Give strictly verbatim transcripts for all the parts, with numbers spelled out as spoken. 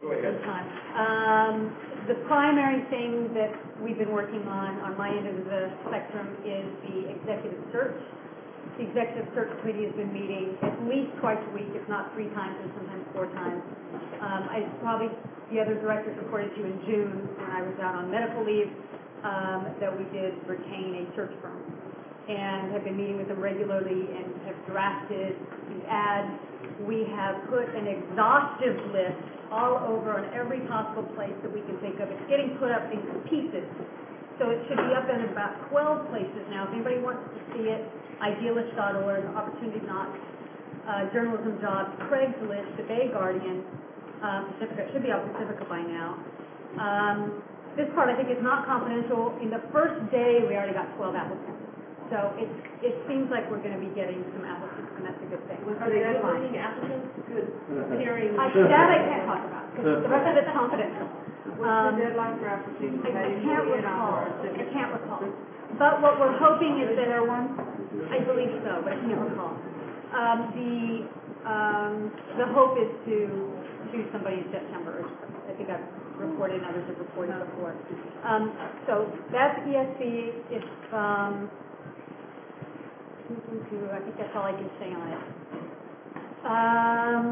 Go ahead. Time. Um, the primary thing that we've been working on on my end of the spectrum is the executive search. The executive search committee has been meeting at least twice a week, if not three times, and sometimes four times. Um, I probably the other directors reported to you in June when I was out on medical leave um, that we did retain a search firm and have been meeting with them regularly and have drafted the ads. We have put an exhaustive list all over on every possible place that we can think of. It's getting put up in pieces. So it should be up in about twelve places now. If anybody wants to see it, idealist dot org, Opportunity Knocks, uh, Journalism Jobs, Craigslist, The Bay Guardian, uh, Pacifica. It should be out Pacifica by now. Um, this part I think is not confidential. In the first day, we already got twelve applicants. So it, it seems like we're going to be getting some applicants, and that's a good thing. Are they getting applicants? Good. Hearing. I, that I can't talk about, because the rest of it's confidential. What's Um, the deadline for applications? I, I can't recall. I can't recall. But what we're hoping is that there one. I believe so, but I can't recall. Um, the um, the hope is to choose somebody in September. I think I've reported, and others have reported before. Um, so that's E S B. It's um, I think that's all I can say on it. Um,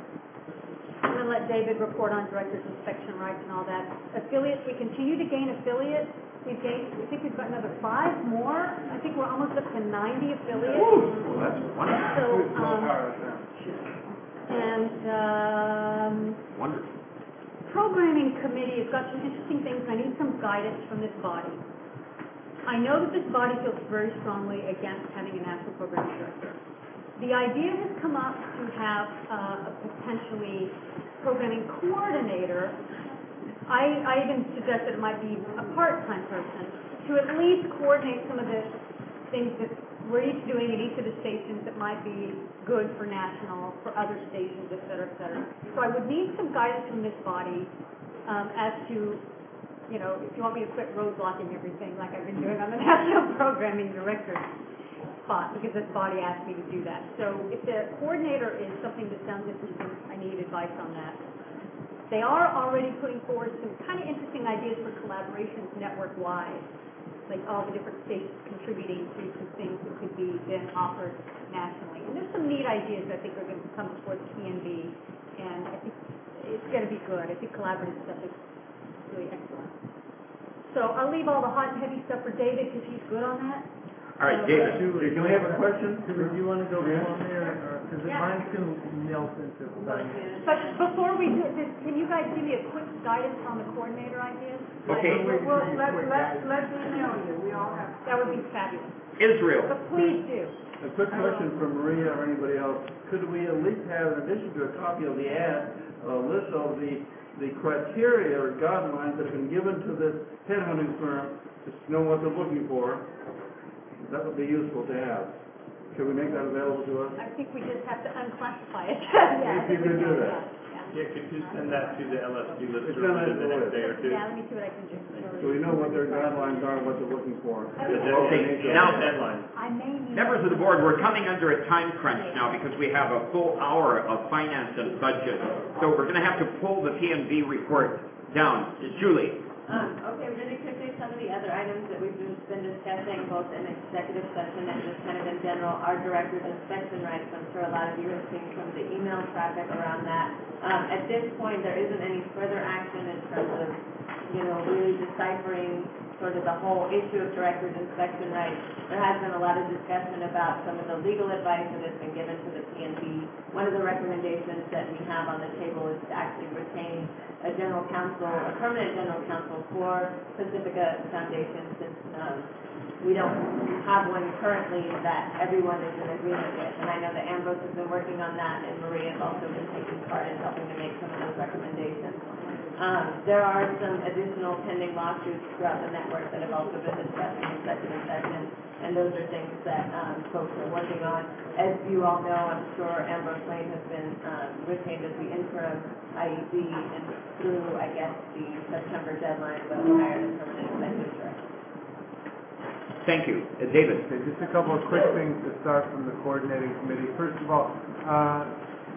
I'm going to let David report on director's inspection rights and all that. Affiliates, we continue to gain affiliates. We've gained, I think we've got another five more. I think we're almost up to ninety affiliates. Well, that's wonderful. So, um, and um, Wonderful. programming committee has got some interesting things. I need some guidance from this body. I know that this body feels very strongly against having a national programming director. The idea has come up to have uh, a potentially programming coordinator. I, I even suggested it might be a part-time person to at least coordinate some of the things that we're each doing at each of the stations that might be good for national, for other stations, et cetera, et cetera. So I would need some guidance from this body um, as to you know, if you want me to quit roadblocking everything like I've been doing on the National Programming Director spot, because this body asked me to do that. So if the coordinator is something that sounds interesting, I need advice on that. They are already putting forward some kind of interesting ideas for collaborations network-wide, like all the different stations contributing to some things that could be then offered nationally. And there's some neat ideas that I think are going to come before the P N B, and I think it's going to be good. I think collaborative stuff is really excellent. So I'll leave all the hot and heavy stuff for David because he's good on that. All right, David. Can we have a question? Do you want to go on there, because Yeah. mine's going to melt into But before we do this, can you guys give me a quick guidance on the coordinator ideas? Okay. Well, let, let, let me know you. We all have. That would be fabulous. Israel. But please do. A quick question from Maria or anybody else. Could we at least have, in addition to a copy of the ad, a list of the, the criteria or guidelines that have been given to this headhunting firm to know what they're looking for? That would be useful to have. Should we make that available to us? I think we just have to unclassify it. If you could do that. Yeah, could you send that to the L S D lister It's on within the the next list. day or two? Yeah, let me see what I can do. So we know what their guidelines are and what they're looking for. The Okay, deadline. now- deadline. I may need. Members of the board, we're coming under a time crunch now because we have a full hour of finance and budget. So we're going to have to pull the P N B report down. Julie. Um, okay, really quickly, some of the other items that we've just been discussing, both in executive session and just kind of in general, are director's inspection rights. I'm sure a lot of you have seen some of the email traffic around that. Um, at this point, there isn't any further action in terms of, you know, really deciphering sort of the whole issue of director's inspection rights. There has been a lot of discussion about some of the legal advice that has been given to the P N B. One of the recommendations that we have on the table is to actually retain a general counsel, a permanent general counsel for Pacifica Foundation, since um, we don't have one currently that everyone is in agreement with. And I know that Ambrose has been working on that, and Maria has also been taking part in helping to make some of those recommendations. Um, there are some additional pending lawsuits throughout the network that have also been discussed in executive session, and those are things that um, folks are working on. As you all know, I'm sure Ambrose Lane has been um, retained as the interim I E D, and through, I guess, the September deadline, but hired as permanent executive director. Thank you. Uh, David. Okay, just a couple of quick things to start from the coordinating committee. First of all, uh,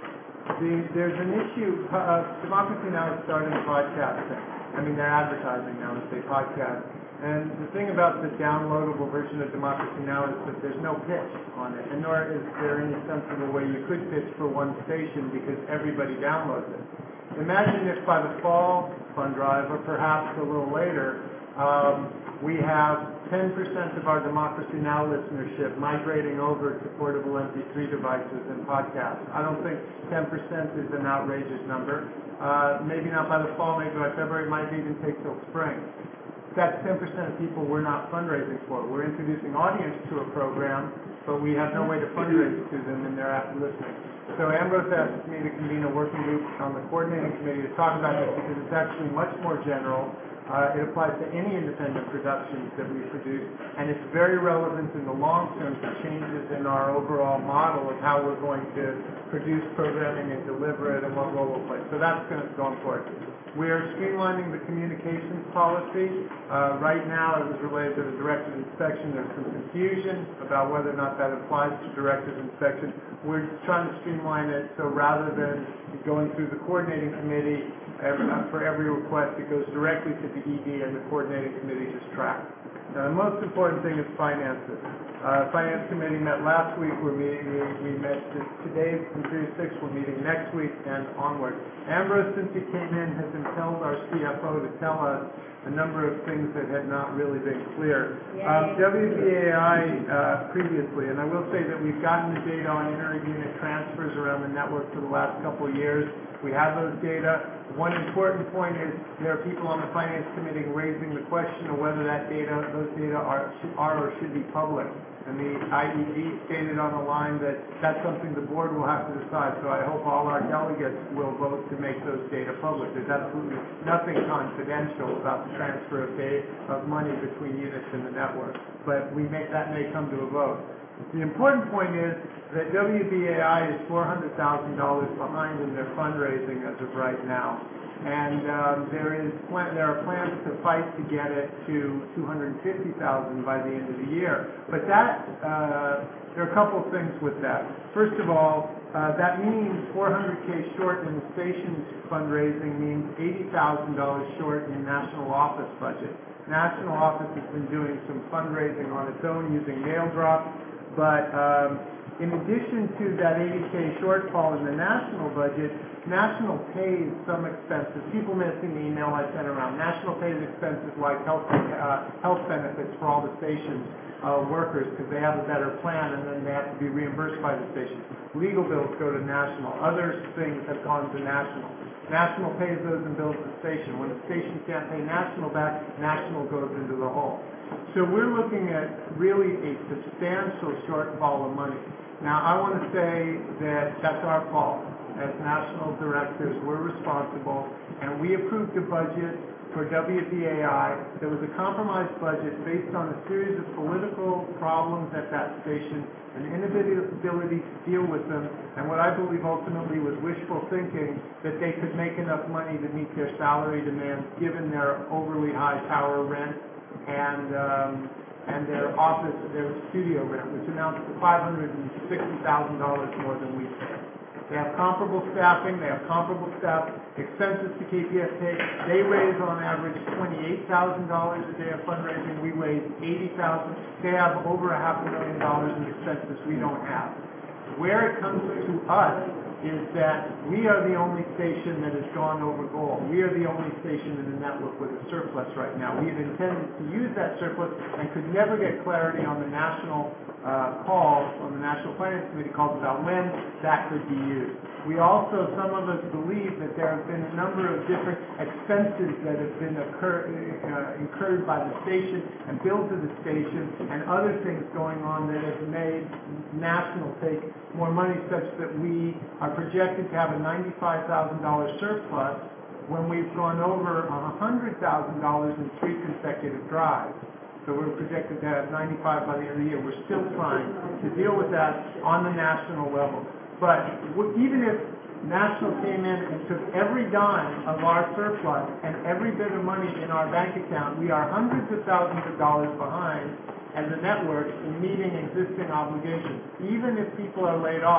The, there's an issue, uh, Democracy Now! Is starting podcasting. I mean, they're advertising now as they podcast. And the thing about the downloadable version of Democracy Now! Is that there's no pitch on it, and nor is there any sensible way you could pitch for one station because everybody downloads it. Imagine if by the fall fund drive, or perhaps a little later, um, we have ten percent of our Democracy Now! Listenership migrating over to portable M P three devices and podcasts. I don't think ten percent is an outrageous number. Uh, maybe not by the fall, maybe by February, it might even take till spring. That's ten percent of people we're not fundraising for. We're introducing audience to a program, but we have no way to fundraise to them, and they're after listening. So Ambrose asked me to convene a working group on the coordinating committee to talk about this because it's actually much more general. Uh, it applies to any independent productions that we produce, and it's very relevant in the long term to changes in our overall model of how we're going to produce programming and deliver it and what role we'll play. So that's going to go forward. We are streamlining the communications policy. Uh, right now, it was related to the directed inspection. There's some confusion about whether or not that applies to directed inspection. We're trying to streamline it so rather than going through the coordinating committee every, for every request, it goes directly to the E D and the coordinating committee just tracks. Now, the most important thing is finances. Uh, Finance Committee met last week. We're meeting, we, we met today from three to six. We're meeting next week and onward. Ambrose, since he came in, has impelled our C F O to tell us a number of things that had not really been clear. Um, W B A I uh, previously, and I will say that we've gotten the data on inter-unit transfers around the network for the last couple of years. We have those data. One important point is there are people on the Finance Committee raising the question of whether that data, those data are, are or should be public. And the I E D stated on the line that that's something the board will have to decide. So I hope all our delegates will vote to make those data public. There's absolutely nothing confidential about the transfer of data, of money between units in the network. But we may, that may come to a vote. The important point is that W B A I is four hundred thousand dollars behind in their fundraising as of right now. And um, there is plan, there are plans to fight to get it to two hundred fifty thousand dollars by the end of the year. But that, uh, there are a couple of things with that. First of all, uh, that means four hundred K short in the station's fundraising means eighty thousand dollars short in national office budget. National office has been doing some fundraising on its own using mail drop, but um, in addition to that eighty K shortfall in the national budget, National pays some expenses. People may have seen the email I sent around. National pays expenses like health uh, health benefits for all the stations uh, workers because they have a better plan and then they have to be reimbursed by the station. Legal bills go to National. Other things have gone to National. National pays those and bills the station. When the station can't pay National back, National goes into the hole. So we're looking at really a substantial shortfall of money. Now, I want to say that that's our fault. As national directors, we're responsible, and we approved a budget for W B A I that was a compromised budget based on a series of political problems at that station, an inability to deal with them, and what I believe ultimately was wishful thinking that they could make enough money to meet their salary demands given their overly high tower rent and um, and their office, their studio rent, which amounts to five hundred sixty thousand dollars more than we pay. They have comparable staffing, they have comparable staff, expenses to K P F K. They raise on average twenty-eight thousand dollars a day of fundraising. We raise eighty thousand dollars. They have over a half a million dollars in expenses we don't have. Where it comes to us is that we are the only station that has gone over goal. We are the only station in the network with a surplus right now. We had intended to use that surplus and could never get clarity on the national uh, calls, on the National Finance Committee calls about when that could be used. We also, some of us believe that there have been a number of different expenses that have been occur, uh, incurred by the station and billed to the station and other things going on that have made National take more money such that we are projected to have a ninety-five thousand dollars surplus when we've gone over one hundred thousand dollars in three consecutive drives. So we're projected to have ninety-five by the end of the year. We're still trying to deal with that on the national level. But even if National came in and took every dime of our surplus and every bit of money in our bank account, we are hundreds of thousands of dollars behind as a network in meeting existing obligations. Even if people are laid off,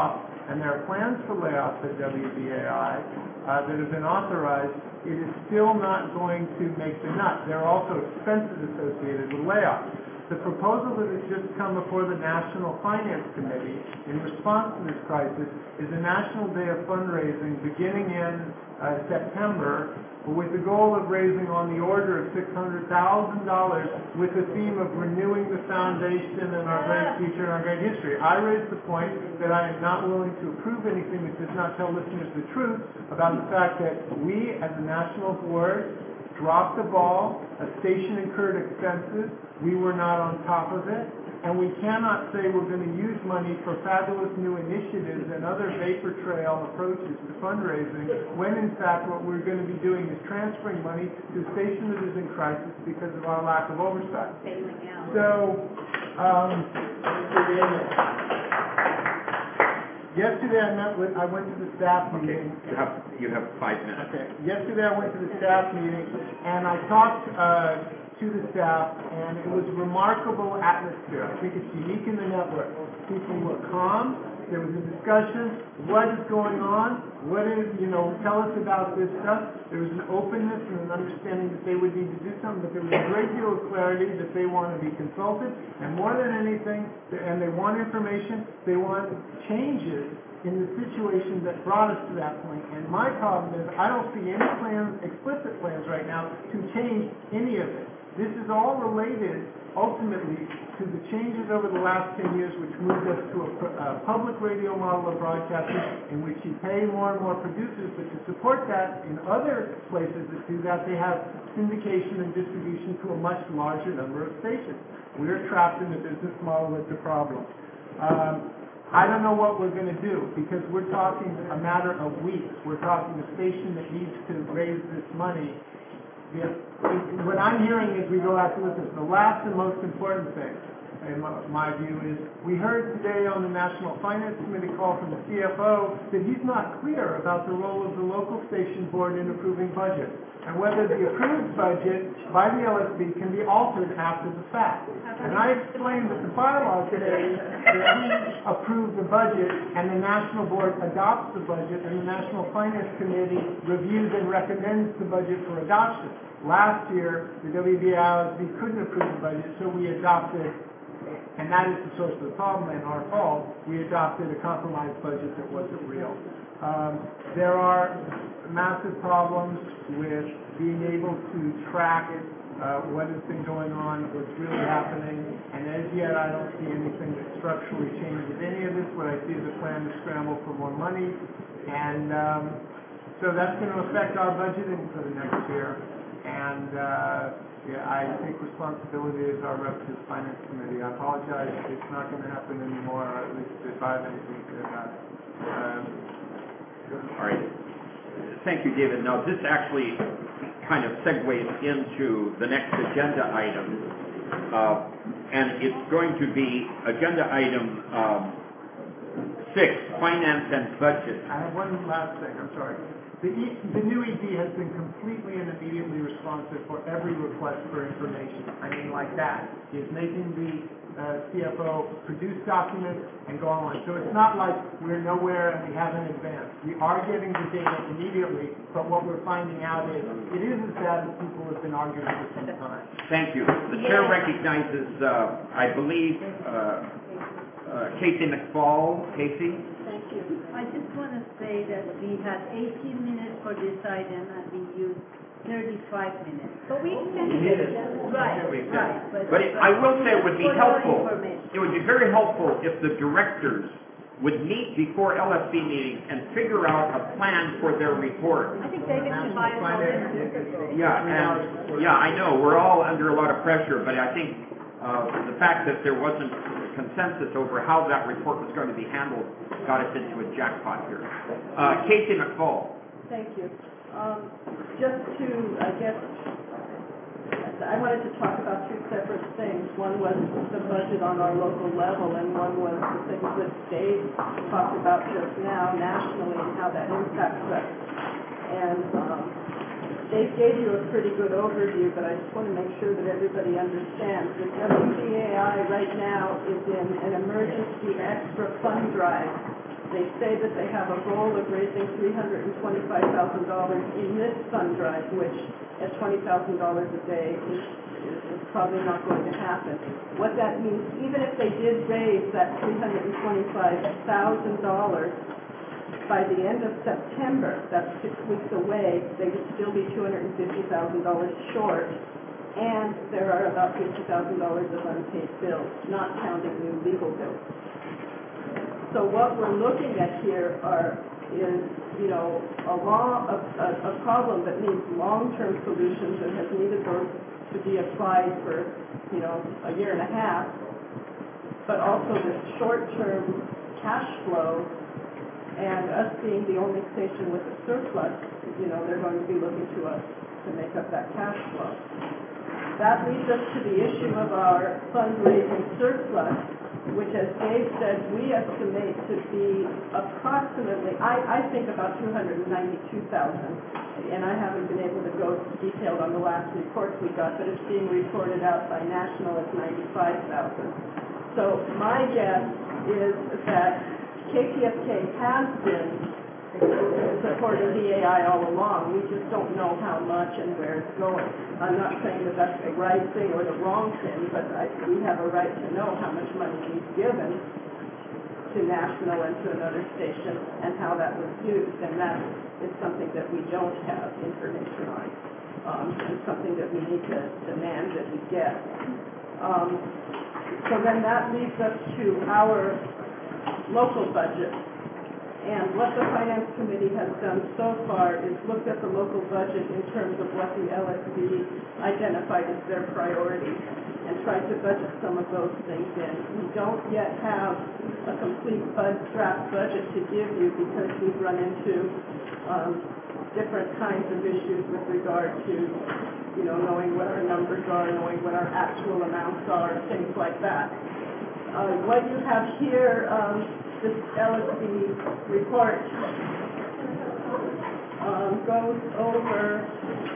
and there are plans for layoffs at W B A I uh, that have been authorized, it is still not going to make the nut. There are also expenses associated with layoffs. The proposal that has just come before the National Finance Committee in response to this crisis is a national day of fundraising beginning in uh, September with the goal of raising on the order of six hundred thousand dollars with the theme of renewing the foundation and our great future and our great history. I raised the point that I am not willing to approve anything that does not tell listeners the truth about the fact that we as a national board dropped the ball, a station incurred expenses, we were not on top of it, and we cannot say we're going to use money for fabulous new initiatives and other vapor trail approaches to fundraising, when in fact what we're going to be doing is transferring money to a station that is in crisis because of our lack of oversight. Failing out. So, um, yesterday I met with, I went to the staff Okay, meeting. you have, you have five minutes. Okay. Yesterday I went to the staff meeting and I talked uh, to the staff, and it was a remarkable atmosphere. I think it's unique in the network. People were calm. There was a discussion. What is going on? What is, you know, tell us about this stuff. There was an openness and an understanding that they would need to do something, but there was a great deal of clarity that they want to be consulted, and more than anything, and they want information, they want changes in the situation that brought us to that point. And my problem is I don't see any plans, explicit plans right now, to change any of it. This is all related, ultimately, to the changes over the last ten years, which moved us to a, a public radio model of broadcasting in which you pay more and more producers, but to support that in other places that do that, they have syndication and distribution to a much larger number of stations. We're trapped in a business model that's a problem. Um, I don't know what we're going to do, because we're talking a matter of weeks. We're talking a station that needs to raise this money. Yeah. What I'm hearing as we go out to listen, the last and most important thing, in my, my view, is we heard today on the National Finance Committee call from the C F O that he's not clear about the role of the local station board in approving budget, and whether the approved budget by the L S B can be altered after the fact. And I explained that the bylaw today that we approve the budget and the National Board adopts the budget and the National Finance Committee reviews and recommends the budget for adoption. Last year, the W B A L S B couldn't approve the budget, so we adopted, and that is the source of the problem and our fault, we adopted a compromise budget that wasn't real. Um, there are massive problems with being able to track it, uh, what has been going on, what's really happening, and as yet I don't see anything that structurally changes any of this. What I see is a plan to scramble for more money, and um, so that's going to affect our budgeting for the next year. And uh, yeah, I take responsibility as our rep to the Finance Committee. I apologize, it's not going to happen anymore, or at least if I have anything to say about it. Um, All right. Thank you, David. Now, this actually kind of segues into the next agenda item, uh, and it's going to be agenda item um, six, finance and budget. I have one last thing, I'm sorry. The, e, the new E D has been completely and immediately responsive for every request for information. I mean, like that. He's making the uh, C F O produce documents and go online. So it's not like we're nowhere and we haven't advanced. We are getting the data immediately, but what we're finding out is it is as bad as people have been arguing for some time. Thank you. The chair recognizes, uh, I believe, uh, uh, Casey McFall. Casey? Thank you. I just want to say that we had eighteen minutes for this item and we used thirty-five minutes. But we extended it. Right, We did. right. But it, I will say it would be For your helpful, information. it would be very helpful if the directors would meet before L S B meetings and figure out a plan for their report. I think David should buy it all in. Yeah, and, yeah, I know, we're all under a lot of pressure, but I think uh, the fact that there wasn't consensus over how that report was going to be handled got us into a jackpot here. Uh, Casey McFall. Thank you. Um, just to, I guess, I wanted to talk about two separate things. One was the budget on our local level, and one was the things that Dave talked about just now nationally and how that impacts us. And um, Dave gave you a pretty good overview, but I just want to make sure that everybody understands that W B A I right now is in an emergency extra fund drive They say that they have a goal of raising three hundred twenty-five thousand dollars in this fund drive, which at twenty thousand dollars a day is, is, is probably not going to happen. What that means, even if they did raise that three hundred twenty-five thousand dollars by the end of September, that's six weeks away, they would still be two hundred fifty thousand dollars short, and there are about fifty thousand dollars of unpaid bills, not counting new legal bills. So what we're looking at here are, is, you know, a law, a, a, a problem that needs long-term solutions and has needed those to be applied for, you know, a year and a half, but also this short-term cash flow, and us being the only station with a surplus, you know, they're going to be looking to us to make up that cash flow. That leads us to the issue of our fundraising surplus, which, as Dave said, we estimate to be approximately, I, I think about two hundred ninety-two thousand, and I haven't been able to go detailed on the last reports we got, but it's being reported out by National as ninety-five thousand. So my guess is that K P F K has been supporting D A I all along. We just don't know how much and where it's going. I'm not saying that that's the right thing or the wrong thing, but I, we have a right to know how much money we've given to National and to another station and how that was used, and that is something that we don't have information on, um, and something that we need to demand that we get. Um, so then that leads us to our local budget. And what the Finance Committee has done so far is looked at the local budget in terms of what the L S B identified as their priorities and tried to budget some of those things in. We don't yet have a complete bud, draft budget to give you because we've run into um, different kinds of issues with regard to, you know, knowing what our numbers are, knowing what our actual amounts are, things like that. Uh, what you have here, um, this L S B report um, goes over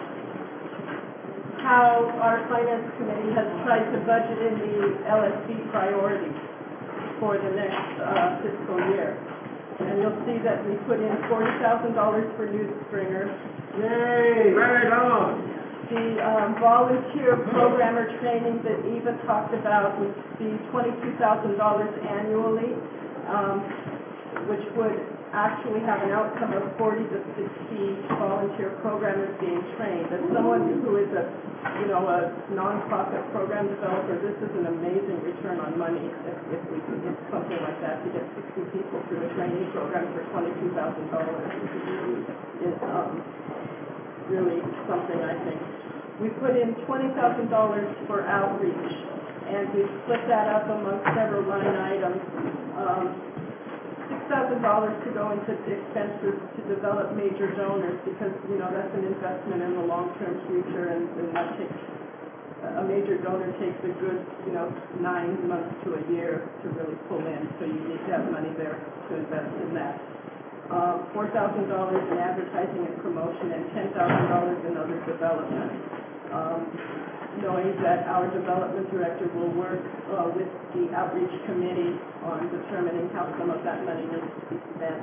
how our Finance Committee has tried to budget in the L S B priorities for the next uh, fiscal year. And you'll see that we put in forty thousand dollars for Youth Springer. Yay! Right on! The um, volunteer programmer training that Eva talked about would be twenty-two thousand dollars annually, um, which would actually have an outcome of forty to sixty volunteer programmers being trained. As someone who is a, you know, a nonprofit program developer, this is an amazing return on money if, if we could get something like that, to get sixty people through a training program for twenty-two thousand dollars is um, really something, I think. We put in twenty thousand dollars for outreach, and we split that up among several line items. Um, six thousand dollars to go into expenses to develop major donors, because, you know, that's an investment in the long-term future, and, and that takes, a major donor takes a good, you know, nine months to a year to really pull in, so you need to have money there to invest in that. Um, four thousand dollars in advertising and promotion, and ten thousand dollars in other development. Um, knowing that our development director will work uh, with the outreach committee on determining how some of that money needs to be spent.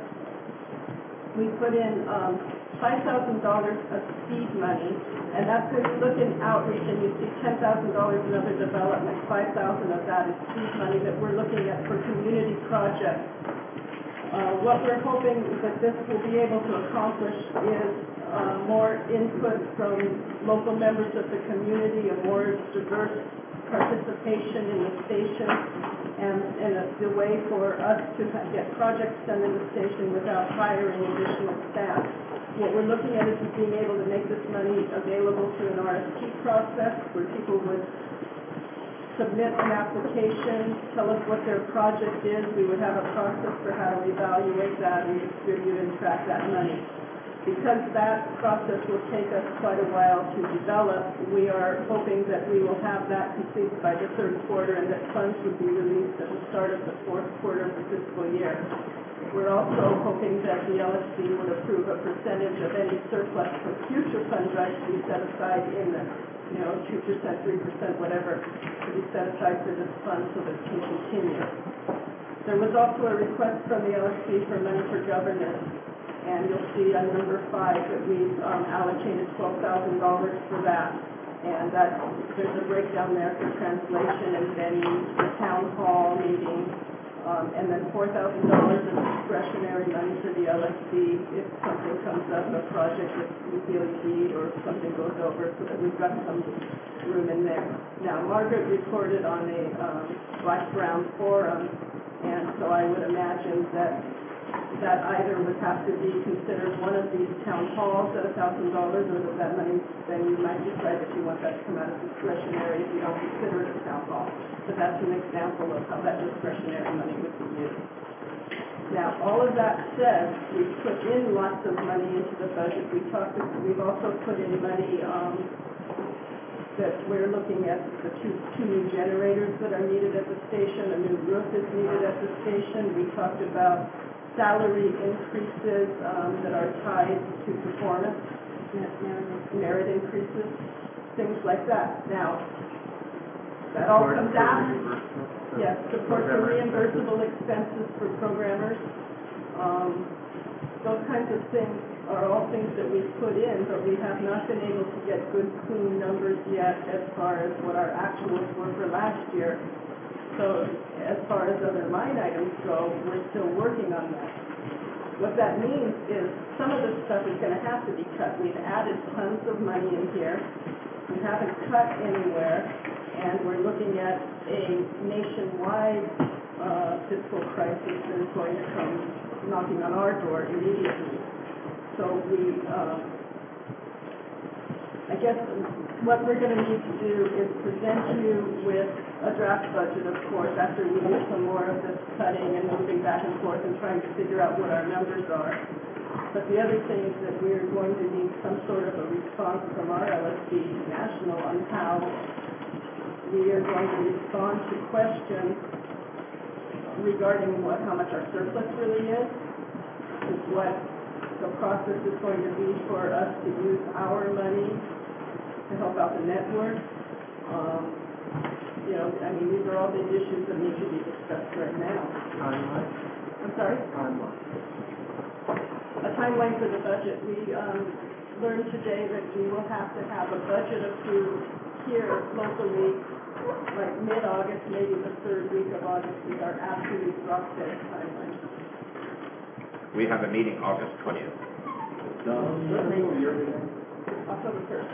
We put in um, five thousand dollars of seed money, and that's when you look in outreach and you see ten thousand dollars in other development, five thousand dollars of that is seed money that we're looking at for community projects. Uh, what we're hoping that this will be able to accomplish is uh, more input from local members of the community, a more diverse participation in the station, and, and a, the way for us to get projects done in the station without hiring additional staff. What we're looking at is being able to make this money available through an R F P process where people would submit an application, tell us what their project is. We would have a process for how to evaluate that and distribute and track that money. Because that process will take us quite a while to develop, we are hoping that we will have that completed by the third quarter and that funds would be released at the start of the fourth quarter of the fiscal year. We're also hoping that the L S B would approve a percentage of any surplus from future fund drives to be set aside in the, you know, two percent, three percent, whatever, to be set aside for this fund so that it can continue. There was also a request from the L S P for money for governance, and you'll see on number five that we've um, allocated twelve thousand dollars for that. And that, there's a breakdown there for translation and venues, for town hall meetings, um, and then four thousand dollars of discretionary money for the L S P if something comes up, a project that we feel you need, or if something goes over, so that we've got some room in there. Now, Margaret reported on a um, Black-Brown forum, and so I would imagine that that either would have to be considered one of these town halls at a thousand dollars, or that that money, then you might decide that you want that to come out of discretionary if you don't consider it a town hall. But that's an example of how that discretionary money would be used. Now, all of that said, we've put in lots of money into the budget. We talked, we've also put in money, um, that we're looking at the two, two new generators that are needed at the station, a new roof is needed at the station. We talked about salary increases um, that are tied to performance, merit increases, things like that. Now, that all comes out. Yes, support for reimbursable expenses for programmers. Um, those kinds of things are all things that we've put in, but we have not been able to get good, clean numbers yet as far as what our actuals were for last year. So as far as other line items go, we're still working on that. What that means is some of this stuff is going to have to be cut. We've added tons of money in here. We haven't cut anywhere, and we're looking at a nationwide uh, fiscal crisis that is going to come knocking on our door immediately. So we, uh, I guess what we're going to need to do is present you with a draft budget, of course, after we do some more of this cutting and moving back and forth and trying to figure out what our numbers are. But the other thing is that we're going to need some sort of a response from our L S P National on how we are going to respond to questions regarding what, how much our surplus really is, is what the process is going to be for us to use our money to help out the network. Um, you know, I mean, these are all big issues that need to be discussed right now. Timeline? I'm sorry? Timeline. A timeline for the budget. We um, learned today that we will have to have a budget approved here locally, like mid-August, maybe the third week of August, is our absolute drop dead timeline. We have a meeting August twentieth. October first.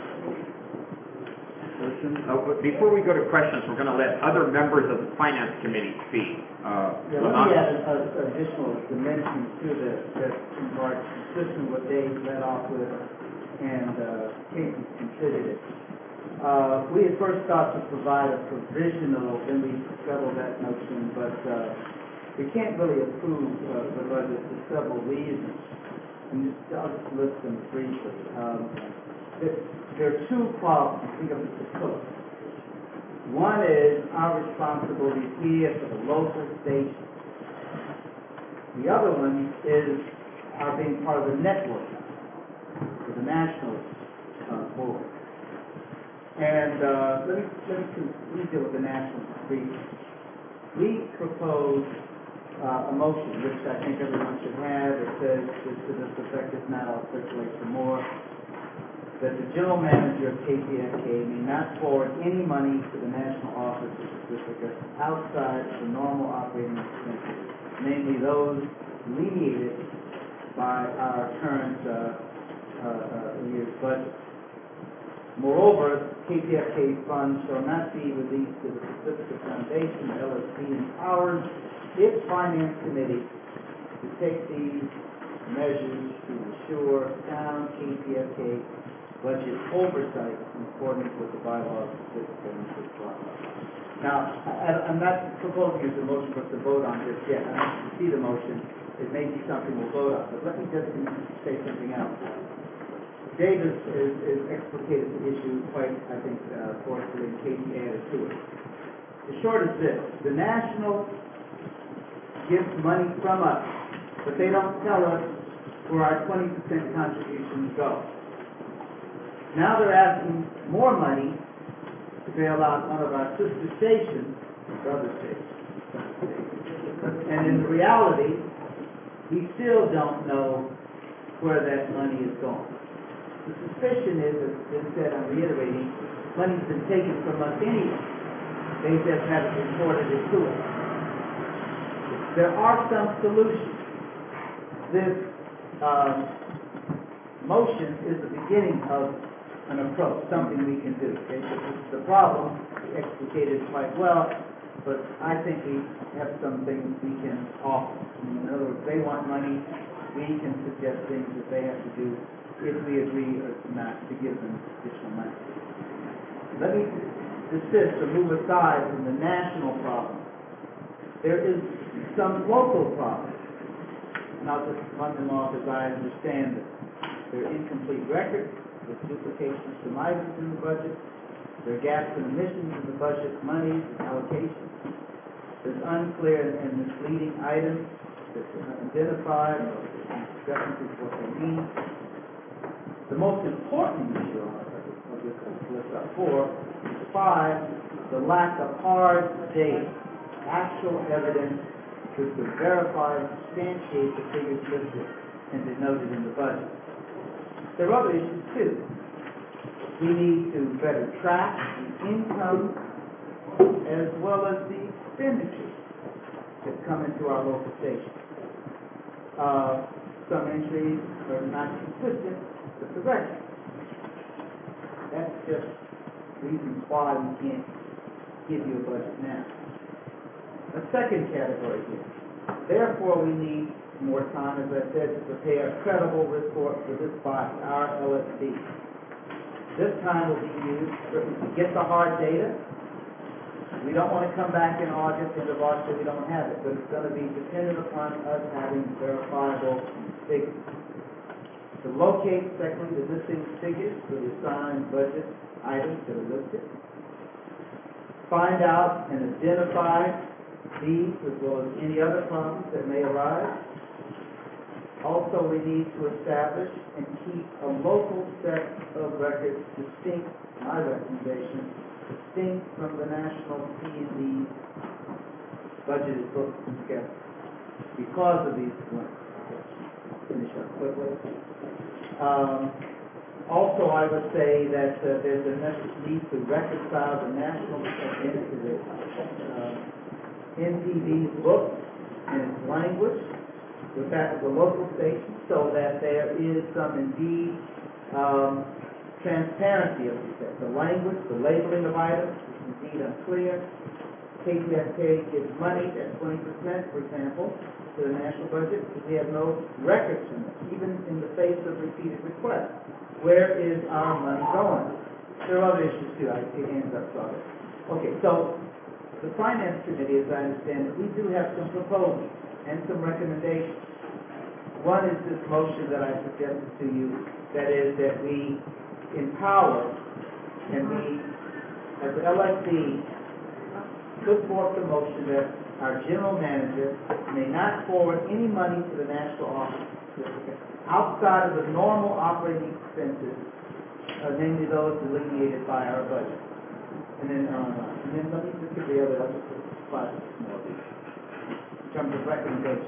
Uh, but before we go to questions, we're going to let other members of the Finance Committee speak. Uh, Yeah, let me add an additional dimension to this that's consistent with what Dave led off with and uh, Casey contributed. Uh, we at first thought to provide a provisional, then we settled that notion, but uh, we can't really approve uh, the budget for several reasons. And just, I'll just list them briefly. Um, there, there are two problems. Think of it as two. One is our responsibility here for the local station. The other one is our being part of the network for the national uh, board. And uh, let me let me let me deal with the national briefly. We propose uh, a motion, which I think everyone should have. It says, to this effect, if not, I'll circulate some more, that the general manager of K P F K may not forward any money to the national office of certificates outside of the normal operating expenses, namely those alleviated by our current uh, uh, uh, year's budget. Moreover, K P F K funds shall not be released to the Certificate Foundation, L S P, empowers its finance committee to take these measures to ensure sound K P F K budget oversight in accordance with the bylaws of the Certificate Fund. Now, I, I'm not proposing as a motion for us to vote on this yet. I want to see the motion. It may be something we'll vote on, but let me just say something else. Davis is, is explicated the issue quite, I think, uh, forcefully, and Casey added to it. The short is this: the national gets money from us, but they don't tell us where our twenty percent contributions go. Now they're asking more money to bail out one of our sister stations, brother stations, And in reality, we still don't know where that money is going. The suspicion is, as has been said, I'm reiterating, money's been taken from us anyway. They just haven't reported it to us. There are some solutions. This um, motion is the beginning of an approach, something we can do. Okay? So this is the problem, we explicated it quite well, but I think we have some things we can offer. In other words, they want money, we can suggest things that they have to do if we agree or not to give them additional money. Let me desist or move aside from the national problem. There is some local problems, and I'll just run them off as I understand them. There are incomplete records, there's duplication of some items in the budget, there are gaps and omissions in the budget, monies and allocations. There's unclear and misleading items that are identified or discrepancies what they mean. The most important issue of this list up four is five, the lack of hard data, actual evidence which would verify and substantiate the figures listed and denoted in the budget. There are other issues too. We need to better track the income as well as the expenditures that come into our local station. Uh, some entries are not consistent with the record. That's just reasons why we can't give you a budget now. A second category here. Therefore, we need more time, as I said, to prepare a credible report for this body, our L S D. This time will be used to get the hard data. We don't want to come back in August, end of August, we don't have it, but it's going to be dependent upon us having verifiable figures. To locate, secondly, the missing figures for the assigned budget items that are listed. Find out and identify these as well as any other problems that may arise. Also, we need to establish and keep a local set of records distinct, my recommendation, distinct from the national P and D budgeted books and schedules. Because of these points, I'll finish up quickly. Um, also, I would say that uh, there's a need to reconcile the national uh, N P D's book and its language with that of the local station, so that there is some indeed um, transparency of the, the language, the labeling of items is indeed unclear. K P F K gives money at twenty percent, for example, to the national budget, because we have no records from it, even in the face of repeated requests. Where is our money going? There are other issues too. I see hands up, sorry. Okay, so the Finance Committee, as I understand it, we do have some proposals and some recommendations. One is this motion that I suggested to you, that is that we empower and we, as the L S D, put forth the motion that our general manager may not forward any money to the national office outside of the normal operating expenses, uh, namely those delineated by our budget. And then, uh, and then let me just give the other, I'll just put five more of these. In terms of recommendations,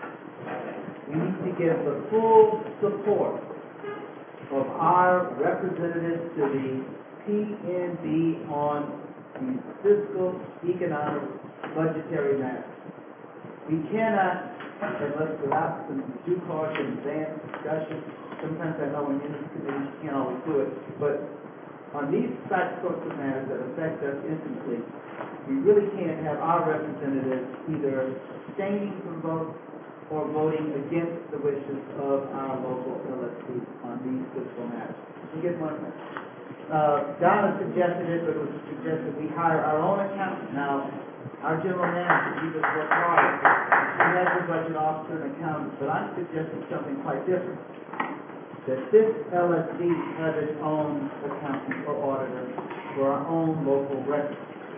we need to give the full support of our representatives to the P N B on the fiscal, economic, budgetary matters. We cannot, unless without some due caution, advanced discussion, sometimes I know in these committees you can't always do it, but on these types of matters that affect us intimately, we really can't have our representatives either abstaining from votes or voting against the wishes of our local L S D on these fiscal matters. We get one minute. Uh, Donna suggested it, but it was suggested we hire our own accountant. Now, our general manager, he does work hard. He has a budget officer and accountant, but I'm suggesting something quite different. That this L S D has its own accountant or auditor for our own local records.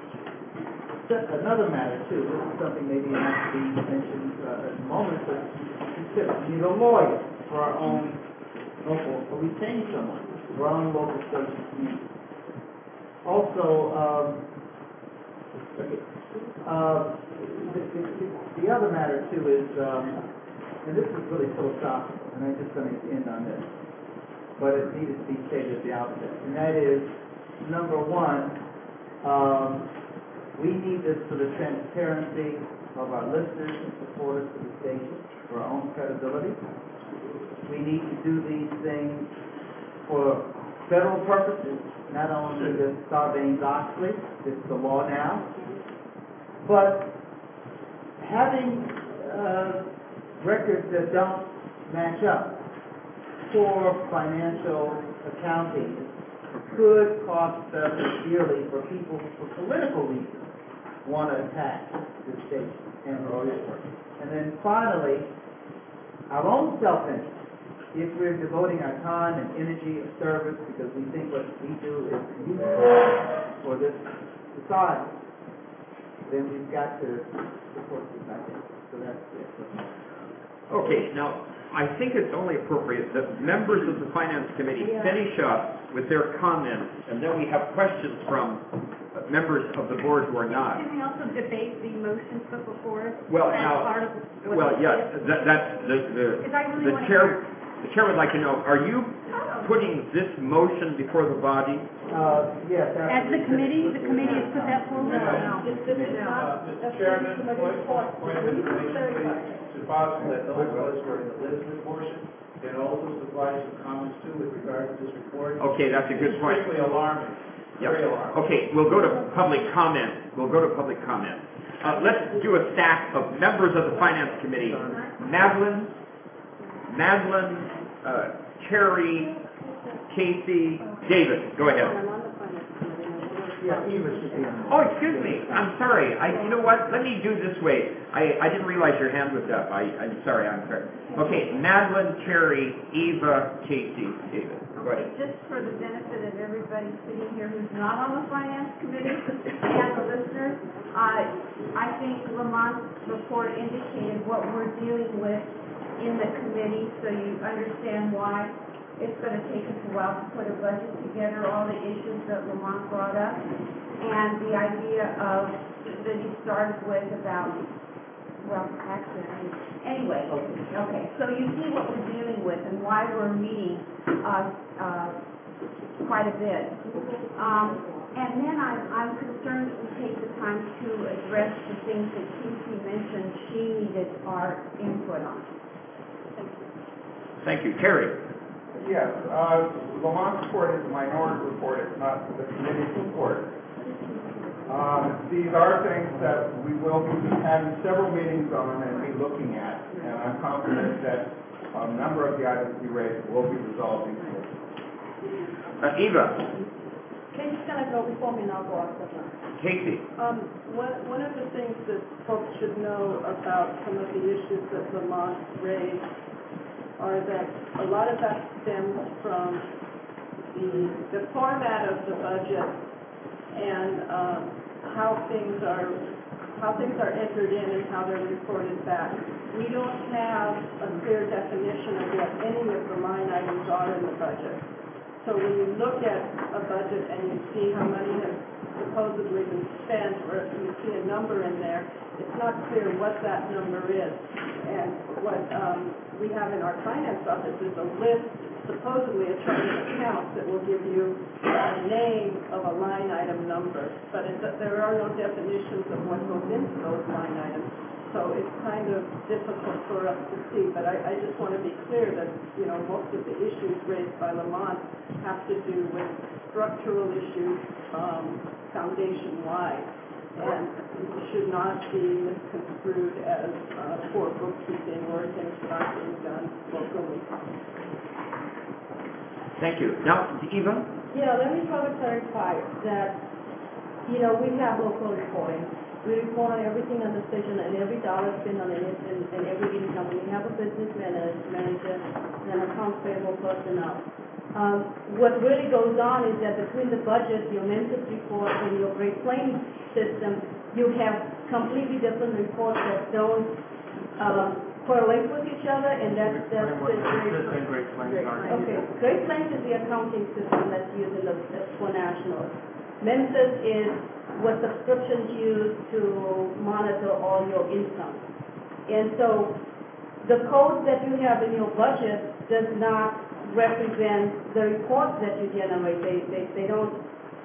Another matter, too, this is something maybe not to be mentioned uh, at the moment, but consider, we need a lawyer for our own local, or retain someone for our own local station community. Also, um, okay, Uh, the, the, the other matter too is, um, and this is really philosophical, and I'm just going to end on this, but it needed to be stated at the outset, and that is, number one, um, we need this for the transparency of our listeners and supporters of the station, for our own credibility. We need to do these things for federal purposes, not only the Sarbanes-Oxley, it's the law now, but having uh, records that don't match up for financial accounting could cost us dearly for people who, for political reasons, want to attack this station and the network. And then finally, our own self-interest. If we're devoting our time and energy and service because we think what we do is useful for this society, then we've got to support this idea. So that's it. Okay, now, I think it's only appropriate that members of the Finance Committee finish up with their comments, and then we have questions from uh, members of the board who are not. Can we also debate the motion put before us? Well, as now, part of what well, this yes, is? that, that's the, the, Because I really the want to chair, hear. the chair would like to know, are you putting this motion before the body? Uh, yes. As the committee, the committee has put that forward? No, this, this is not, Mister that's Chairman, the point, report. point of information, please. It's possible that those of us who are in the listening portion can also supply some comments too with regard to this report. Okay, that's a good point. It's strictly alarming, Yeah. very alarming. Okay, we'll go to public comment. We'll go to public comment. Uh, let's do a stack of members of the Finance Committee. Madeline, Madeline, uh, Terry, Casey, David. Go ahead. Yeah, Eva should be on. Oh, excuse me. I'm sorry. I, you know what? Let me do this way. I, I didn't realize your hand was up. I, I'm sorry. I'm sorry. Okay, Madeline, Terry, Eva, Casey, David. Go ahead. Just for the benefit of everybody sitting here who's not on the finance committee and the listeners, I, I think Lamont's report indicated what we're dealing with in the committee, so you understand why it's going to take us a while to put a budget together, all the issues that Lamont brought up, and the idea of, that he started with about, well, actually, I mean, anyway, okay, so you see what we're dealing with and why we're meeting uh, uh, quite a bit. Um, and then I'm, I'm concerned that we take the time to address the things that Casey mentioned she needed our input on. Thank you. Terry. Yes, uh, Lamont's report is a minority report, it's not the committee's report. Um, these are things that we will be having several meetings on and be looking at, and I'm confident that a number of the items we raised will be resolved in court. Uh, Eva. Casey's gonna go before me and I'll go after her. Casey. Um, one, one of the things that folks should know about some of the issues that Lamont raised are that a lot of that stems from the, the format of the budget and um, how things are how things are entered in and how they're reported back. We don't have a clear definition of what any of the line items are in the budget. So when you look at a budget and you see how money has supposedly been spent, or you see a number in there, it's not clear what that number is. And what um, we have in our finance office is a list, supposedly a chart of accounts that will give you a name of a line item number, but it, there are no definitions of what goes into those line items. So it's kind of difficult for us to see, but I, I just want to be clear that, you know, most of the issues raised by Lamont have to do with structural issues, um, foundation-wide, and should not be misconstrued as uh, poor bookkeeping or things that aren't being done locally. Thank you. Now, Eva. Yeah, let me try to clarify that, you know, we have local reporting. We report on everything on the station and every dollar spent on it and, and every income. We have a business manager, manager and accounts payable personnel. Um, what really goes on is that between the budget, your Memphis report, and your Great Plains system, you have completely different reports that don't um, correlate with each other, and that's that's the Consistent Great Plains are. Okay, Great Plains is the accounting system that's used in the, for national. Mensis is what subscriptions use to monitor all your income. And so the code that you have in your budget does not represent the reports that you generate. They, they, they don't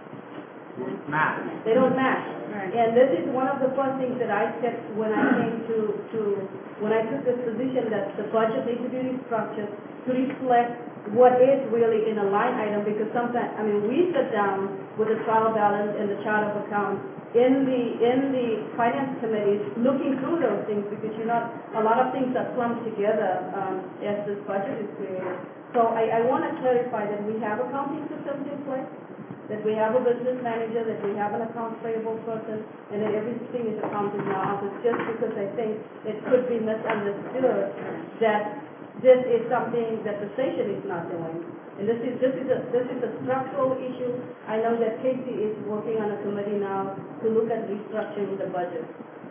Matt. they don't match. And this is one of the first things that I said when I came to, to when I took this position, that the budget needs to be restructured to reflect what is really in a line item, because sometimes, I mean, we sit down with the trial balance and the chart of accounts in the, in the finance committees, looking through those things, because you know, a lot of things are clumped together um, as this budget is created. So I, I want to clarify that we have accounting systems in place, that we have a business manager, that we have an accounts payable person, and that everything is accounted in our office, just because I think it could be misunderstood that this is something that the station is not doing. And this is, this is a, this is a structural issue. I know that Casey is working on a committee now to look at restructuring the budget.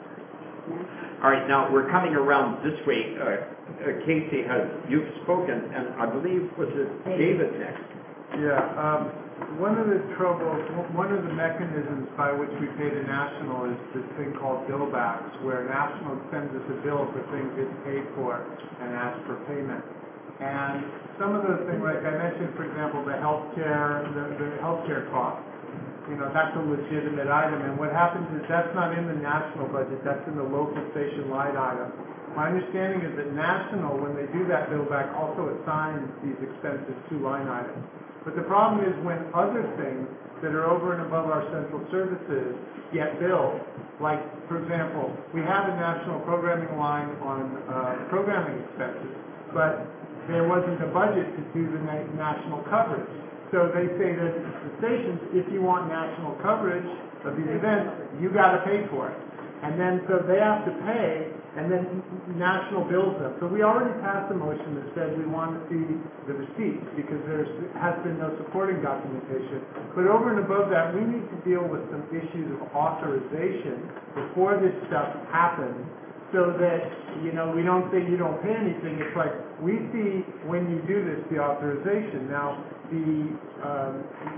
All right, now we're coming around this way. Uh, uh, Casey, has you've spoken, and I believe was it David next? Yeah, um, one of the troubles, one of the mechanisms by which we pay to National is this thing called bill backs, where National sends us a bill for things it's paid for and asks for payment. And some of the things, like I mentioned, for example, the healthcare, the, the healthcare cost, you know, that's a legitimate item. And what happens is that's not in the national budget, that's in the local station line item. My understanding is that National, when they do that bill back, also assigns these expenses to line items. But the problem is when other things that are over and above our central services get billed, like, for example, we have a national programming line on uh, programming expenses, but there wasn't a budget to do the na national coverage. So they say that the stations, if you want national coverage of these events, you got to pay for it. And then, so they have to pay, and then National bills them. So we already passed a motion that said we want to see the receipts, because there has been no supporting documentation. But over and above that, we need to deal with some issues of authorization before this stuff happens, so that, you know, we don't say you don't pay anything. It's like, we see when you do this, the authorization. Now, the, um,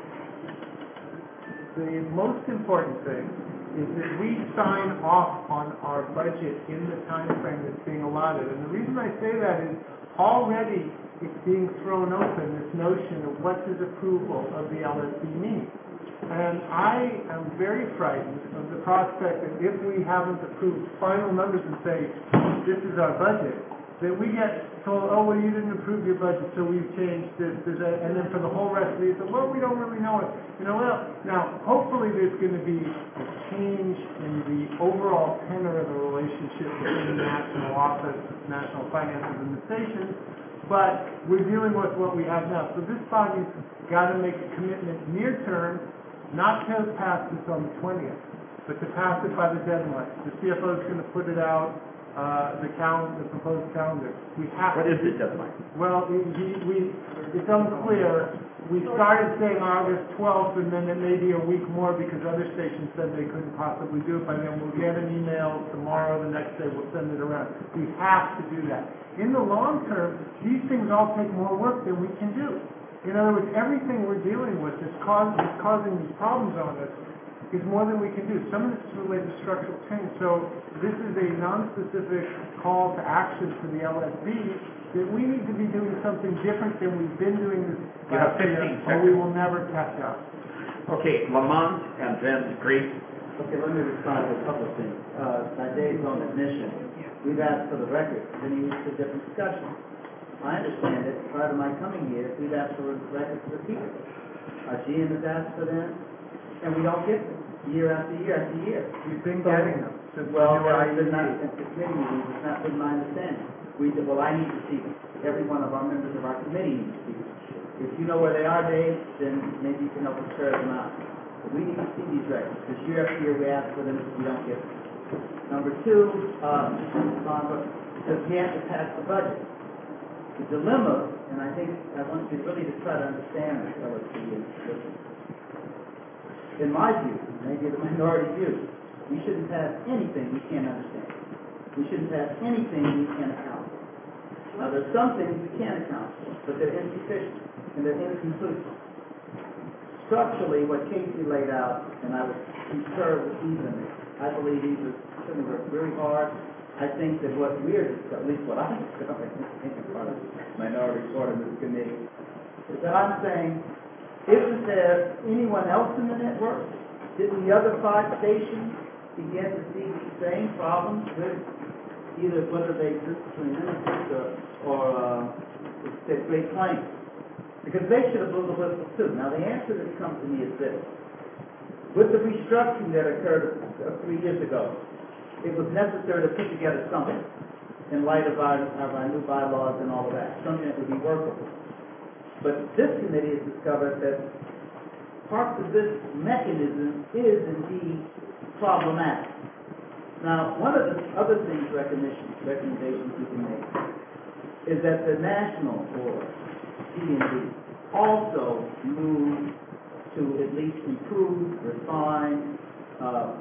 the most important thing is that we sign off on our budget in the time frame that's being allotted. And the reason I say that is already it's being thrown open, this notion of what does approval of the L S B mean. And I am very frightened of the prospect that if we haven't approved final numbers and say, this is our budget, that we get told, oh, well, you didn't approve your budget, so we've changed this, this, that, and then for the whole rest of the year, well, we don't really know it. You know, well, now, hopefully there's going to be a change in the overall tenor of the relationship between the national office, national finances, and the stations, but we're dealing with what we have now. So this body's got to make a commitment near term, not to pass this on the twentieth, but to pass it by the deadline. The C F O is going to put it out. Uh, the calendar, the proposed calendar. We have What to, is the deadline? Well, we, we, it's unclear. We started saying August twelfth, and then it may be a week more because other stations said they couldn't possibly do it by then. We'll get an email tomorrow, the next day we'll send it around. We have to do that. In the long term, these things all take more work than we can do. In other words, everything we're dealing with is, cause, is causing these problems on us is more than we can do. Some of this is related to structural change. So this is a non-specific call to action for the L S B that we need to be doing something different than we've been doing this You have last year, fifteen or we seconds. will never catch up. Okay, Lamont and then Grace. Okay, let me respond to a couple of things. Uh, by Dave's own admission, we've asked for the record, then he used a different discussion. I understand it, prior to my coming here, we've asked for records repeatedly. Our G M has asked for them, and we don't get them, year after year after year. We've been So- getting them since the Well, new I did I not, D E. at the committee meetings, it's not been my understanding. We said, well, I need to see them. Every one of our members of our committee needs to see them. If you know where they are, Dave, then maybe you can help us carry them out. But we need to see these records, because year after year we ask for them, we don't get them. Number two, um, Barbara, because we have to pass the budget. The dilemma, and I think I want you really to try to understand this, L S B, is this. In my view, maybe the minority view, we shouldn't pass anything we can't understand. We shouldn't pass anything we can't account for. Now, there's some things we can't account for, but they're insufficient and they're inconclusive. structurally, what Casey laid out, and I would concur with Ethan, I believe these are, certainly work very hard. I think that what we're, at least what I'm discovering in front of minority report in this committee, is that I'm saying, isn't there anyone else in the network? Didn't the other five stations begin to see the same problems with either whether they exist between Innocent or, or uh, it's Great Plains? Because they should have blew the whistle too. Now the answer that comes to me is this. With the restructuring that occurred uh, three years ago, it was necessary to put together something in light of our, of our new bylaws and all of that, something that would be workable. But this committee has discovered that parts of this mechanism is indeed problematic. Now, one of the other things, recognition, recommendations we can make is that the national board, C and D, also move to at least improve, refine, uh,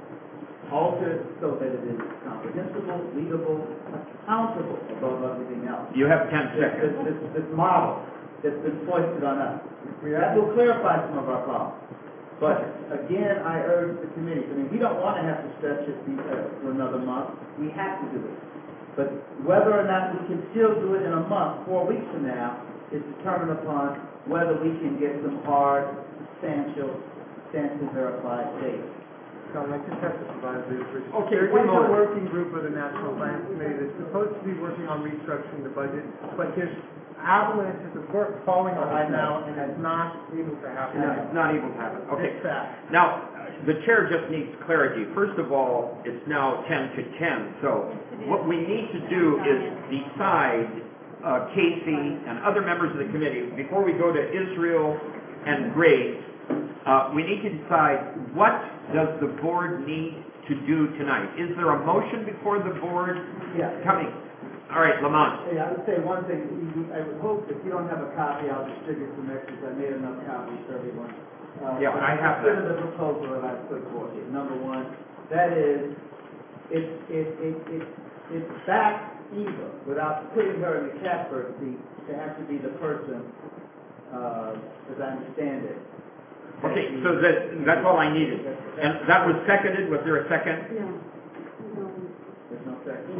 alter so that it is comprehensible, readable, accountable above everything else. You have ten This, seconds. this, this model that's been foisted on us. That will clarify some of our problems. But again, I urge the committee, I mean, we don't want to have to stretch it uh, for another month. We have to do it. But whether or not we can still do it in a month, four weeks from now, is determined upon whether we can get some hard, substantial, substantially verified data. Colin, I just have to provide this. Okay, There one is a moment. working group of the National Finance Committee that's supposed to be working on restructuring the budget, but there's avalanches of work falling on I us know. now, and it's not able to happen. No, it's not able to happen. Okay. It's fact. Now, the chair just needs clarity. First of all, it's now ten to ten, so what we need to do is decide, uh, Casey and other members of the committee, before we go to Israel and Grace, uh, we need to decide what does the board need to do tonight? Is there a motion before the board Yeah. coming? All right, Lamont. Hey, I would say one thing, you- I would hope if you don't have a copy, I'll distribute some extras. I made enough copies for everyone. Uh, Yeah, but I have that. Consider the proposal that I put forth here. Number one, that is, it, it, it, it, it's back Eva, without putting her in the catbird seat, to have to be the person, uh, as I understand it. Okay, so that, that's all I needed. And that was seconded, was there a second? There's no second.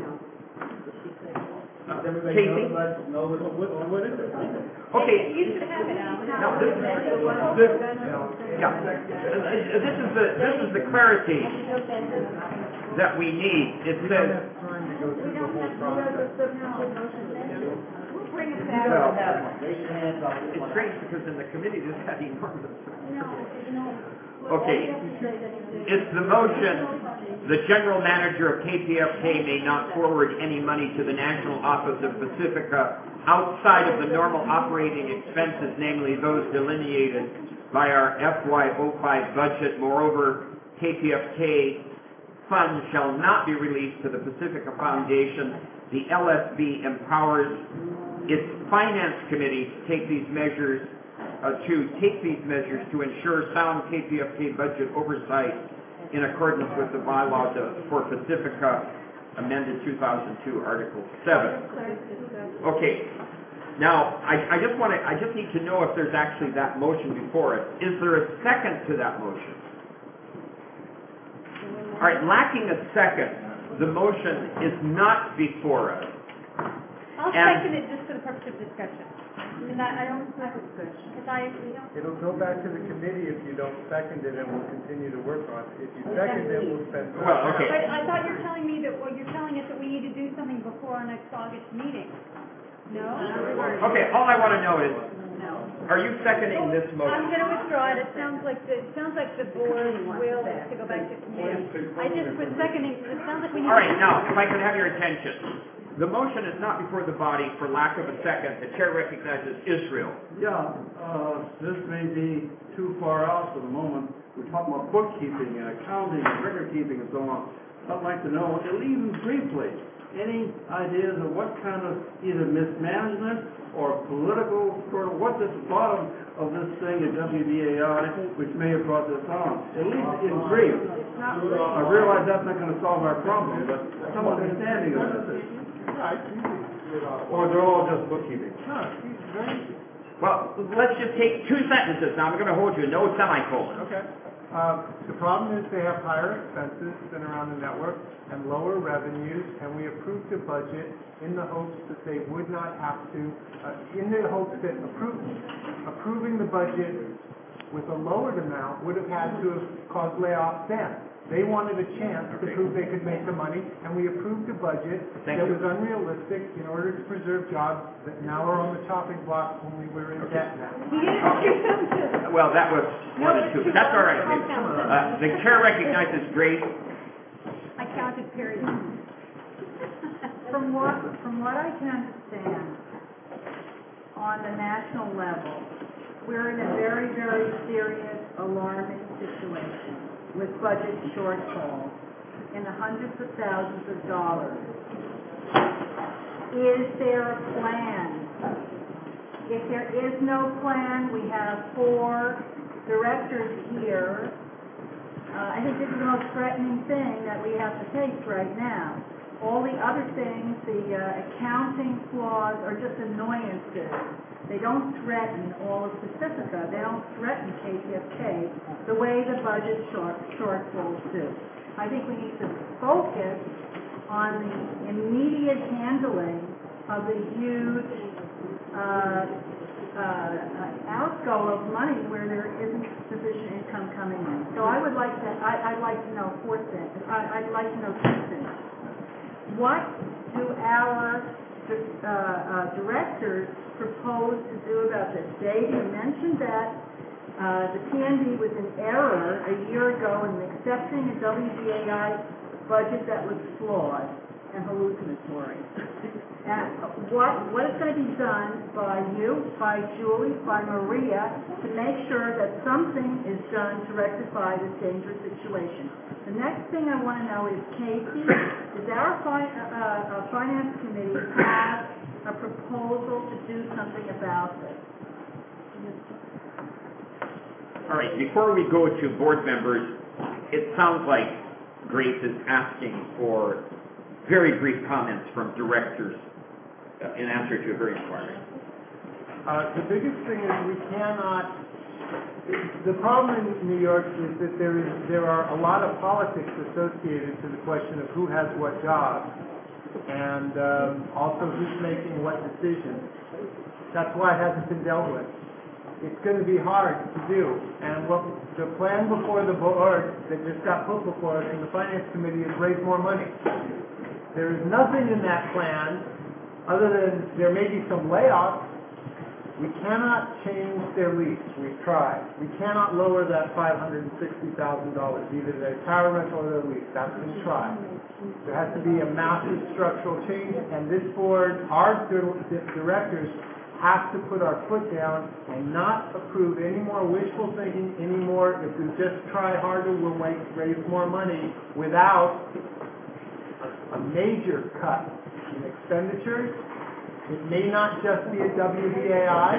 Uh, Does everybody Casey? know the budget, know what, what, what is it? Okay, You should have it, Alan. now, this, this, yeah, Uh, this is the, this is the clarity that we need. It We don't says, have time to go through the whole process. We'll bring it You back. don't have one. Raise your hands up. it's strange because in the committee this had enormous. No, no. Okay, it's the motion, the general manager of K P F K may not forward any money to the National Office of Pacifica outside of the normal operating expenses, namely those delineated by our F Y oh five budget. Moreover, K P F K funds shall not be released to the Pacifica Foundation. The L S B empowers its finance committee to take these measures Uh, to take these measures to ensure sound K P F K budget oversight in accordance with the bylaws of, for Pacifica amended two thousand two, Article seven. Okay, now, I, I just want to, I just need to know if there's actually that motion before it. Is there a second to that motion? All right, lacking a second, the motion is not before us. I'll And- second it just for the purpose of discussion. And I, I don't, because I, you know. It'll go back to the committee if you don't second it, and we'll continue to work on it. If you second it, we'll spend. time. Well, okay. But I thought you're telling me that, well, you're telling us that we need to do something before our next August meeting. No? Okay, all I want to know is, are you seconding this I'm motion? gonna withdraw it. It sounds like the, it sounds like the board will to go back to committee. I just was seconding, it sounds like we need. All right, now, if I could have your attention. The motion is not before the body for lack of a second. The chair recognizes Israel. Yeah, uh, this may be too far out for the moment. We're talking about bookkeeping and accounting and record keeping and so on. I'd like to know, at least briefly, any ideas of what kind of either mismanagement or political, sort of, what's at the bottom of this thing at W D A I which may have brought this on? At least in brief. I realize that's not going to solve our problem, but some understanding of this. Yeah, it's easy to do it all. Or they're all just bookkeeping. No, it's easy, very easy. Well, let's just take two sentences now. I'm going to hold you, no semicolon. Okay. Uh, The problem is they have higher expenses than around the network and lower revenues, and we approved a budget in the hopes that they would not have to, uh, in the hopes that approve- approving the budget with a lowered amount would have had to have caused layoffs then. They wanted a chance to Okay. prove they could make the money, and we approved a budget Thank that you. was unrealistic in order to preserve jobs that now are on the chopping block when we were in Okay. debt now. He didn't do something. Well, that was No, one and it's two, two. but that's all right. I'll David. count them. Uh, The chair recognizes Grace. I counted periods. From what, from what I can understand, on the national level, we're in a very, very serious, alarming situation with budget shortfalls in the hundreds of thousands of dollars. Is there a plan? If there is no plan, we have four directors here. Uh, I think this is the most threatening thing that we have to face right now. All the other things, the uh, accounting flaws are just annoyances. They don't threaten all of Pacifica. They don't threaten K P F K the way the budget short, shortfalls do. I think we need to focus on the immediate handling of the huge uh, uh, outgo of money where there isn't sufficient income coming in. So I would like to, I, I'd like to know four things. I, I'd like to know two things. What do our uh, uh, directors propose to do about this? Dave, you mentioned that uh, the P N D was in error a year ago in accepting a W D A I budget that was flawed and hallucinatory. And what, what is going to be done by you, by Julie, by Maria, to make sure that something is done to rectify this dangerous situation? The next thing I want to know is, Casey, does our fi- uh, uh, finance committee have a proposal to do something about this? All right, before we go to board members, it sounds like Grace is asking for very brief comments from directors uh, in answer to her inquiry. Uh, the biggest thing is we cannot, the problem in New York is that there is, there are a lot of politics associated to the question of who has what job, and um, also who's making what decisions. That's why it hasn't been dealt with. It's going to be hard to do, and what the plan before the board that just got put before us in the finance committee is raise more money. There is nothing in that plan other than there may be some layoffs. We cannot change their lease. We've tried. We cannot lower that five hundred sixty thousand dollars, either their tower rental or their lease. That's been tried. There has to be a massive structural change, and this board, our directors, have to put our foot down and not approve any more wishful thinking anymore. If we just try harder, we'll make, raise more money without a, a major cut in expenditures. It may not just be a W D A I,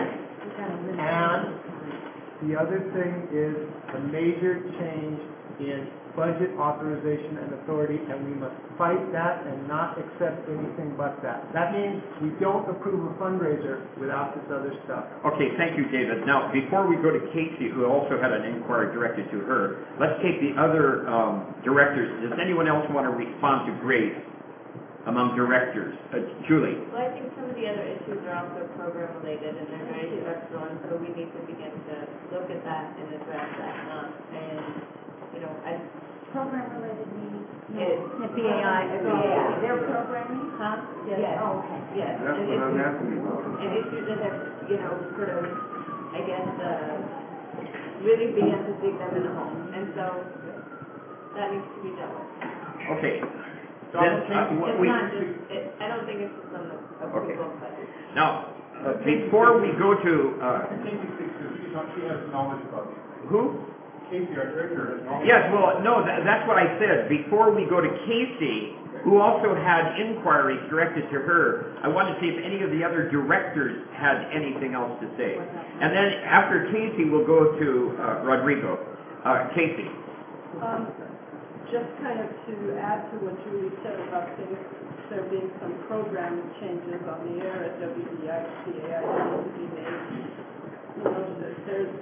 and the other thing is a major change in budget authorization and authority, and we must fight that and not accept anything but that. That means we don't approve a fundraiser without this other stuff. Okay, thank you, David. Now, before we go to Casey, who also had an inquiry directed to her, let's take the other um, directors. Does anyone else want to respond to Grace among directors? Uh, Julie? Well, I think some of the other issues are also program related and they're very structural, and so we need to begin to look at that and address that. Um, and, you know, I, Program-related needs? it, The P A I. the P A I. Their programming? Huh? Yes. Oh, okay. Yes. That's And what I'm issues- asking about. And issues that have, you know, sort of, I guess, uh, really began to dig them in the hole. And so that needs to be dealt with. Okay. Then, uh, what It's we, not just, it, I don't think it's just on the Okay. approval, but. now, uh, before we go to, uh, Casey speaks to, she's not, she has knowledge about these. who? Casey, our director, has knowledge. Yes, well, no, tha- that's what I said. Before we go to Casey, who also had inquiries directed to her, I wanted to see if any of the other directors had anything else to say. And then after Casey, we'll go to uh, Rodrigo. Uh, Casey? Um, just kind of to add to what Julie said about things, there being some program changes on the air at W D I, P A I that need to be made. you know, that there's,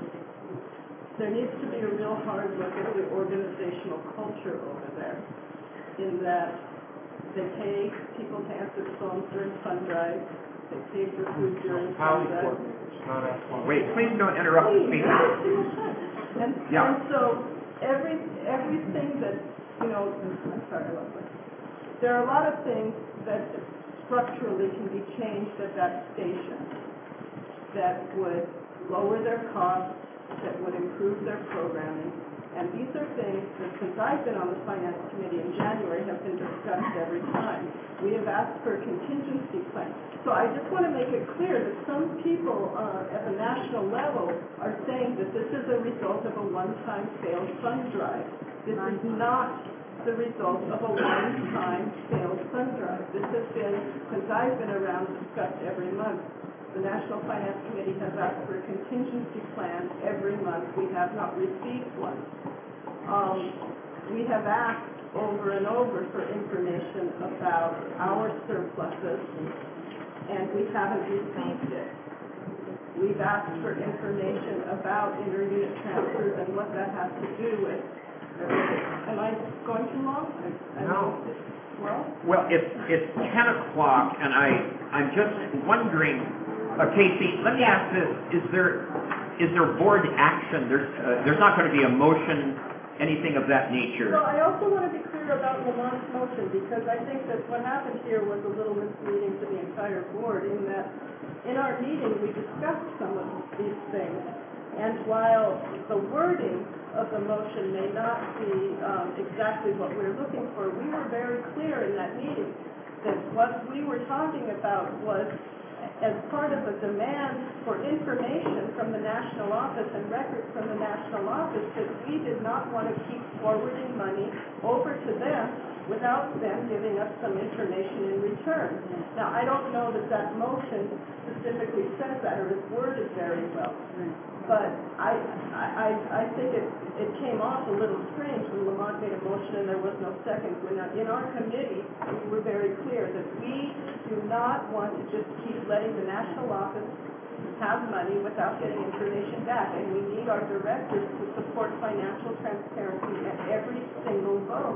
there needs to be a real hard look at the organizational culture over there, in that they pay people to answer the phones during fund drives, they pay for food during Highly fund drives. coordinated, not as. Wait, please don't interrupt the speaker. And, Yeah. and so, every, everything that, you know, I'm sorry, Leslie. There are a lot of things that structurally can be changed at that station that would lower their costs, that would improve their programming. And these are things that, since I've been on the Finance Committee in January, have been discussed every time. We have asked for a contingency plan. So I just want to make it clear that some people uh, at the national level are saying that this is a result of a one-time failed fund drive. This is not the result of a one-time failed fund drive. This has been, since I've been around, discussed every month. The National Finance Committee has asked for a contingency plan every month. We have not received one. Um, we have asked over and over for information about our surpluses, and we haven't received it. We've asked for information about inter-unit transfers and what that has to do with. Am I going too long? I, I No. mean, well, Well, it's, it's ten o'clock, and I, I'm just wondering, uh, Casey, let me ask this, is there, is there board action? There's, uh, there's not going to be a motion, anything of that nature? well, I also want to be clear about Lamont's motion, because I think that what happened here was a little misleading to the entire board, in that in our meeting, we discussed some of these things. And while the wording of the motion may not be um, exactly what we're looking for, we were very clear in that meeting that what we were talking about was, as part of a demand for information from the national office and records from the national office, that we did not want to keep forwarding money over to them without them giving us some information in return. Now, I don't know that that motion specifically says that or is worded very well, but I, I, I- I think it, it came off a little strange when Lamont made a motion and there was no second. When uh, in our committee, we were very clear that we do not want to just keep letting the national office have money without getting information back, and we need our directors to support financial transparency at every single vote.